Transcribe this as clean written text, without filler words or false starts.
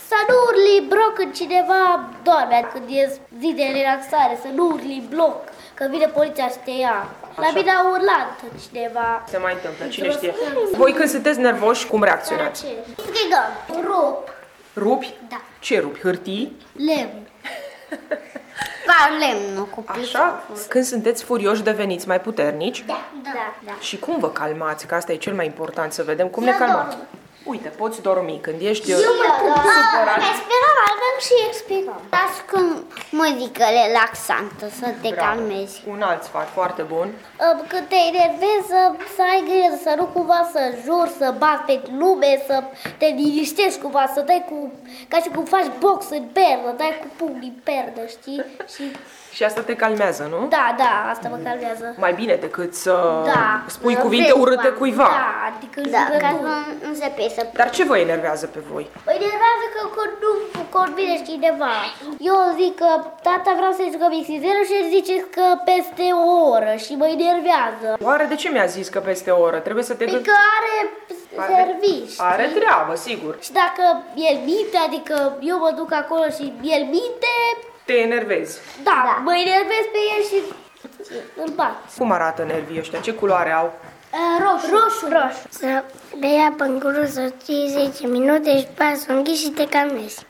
Să nu urli bloc când cineva doarme, când e zi de relaxare, să nu urli bloc, că vine poliția și te ia. La mine a urlat cineva. Se mai întâmplă, cine știe. Voi când sunteți nervoși, cum reacționați? Strigăm, rup. Rupi? Da. Ce rupi? Hârtii? Lemn. Ca lemnul cu Așa? Când sunteți furioși, deveniți mai puternici? Da. Și cum vă calmați? Că asta e cel mai important, să vedem cum ne calmați. Uite, poți dormi când ești supărat. Respiram, avem și expirăm. Ascult muzică relaxantă să te calmezi. Un alt sfat foarte bun. Când te enervezi, să ai grijă, să nu cumva să juri, să bați pe lume, să te liniștești cumva, să dai cu, ca și cum faci box în pernă, dai cu pumnii în pernă, știi? Și asta te calmează, nu? Da, asta mă calmează. Mai bine decât să spui Da. cuvinte urâte cuiva. Da, adică Ca jurături. să nu se piesă. Dar ce vă enervează pe voi? Mă enervează că nu convine cineva. Eu zic că tata vrea să-i jucăm XY și el zice că peste o oră și mă enervează. Oare de ce mi-a zis că peste o oră? Trebuie să te Adică gândești. are servici. Are treabă, sigur. Și dacă el minte, adică eu mă duc acolo și el minte, Te enervezi. da. Mă enervez pe el și îl bat. Cum arată nervii ăștia? Ce culoare au? Roșu. Să bei apă în gură, să ții 10 minute și după aia să o înghiți și te calmezi.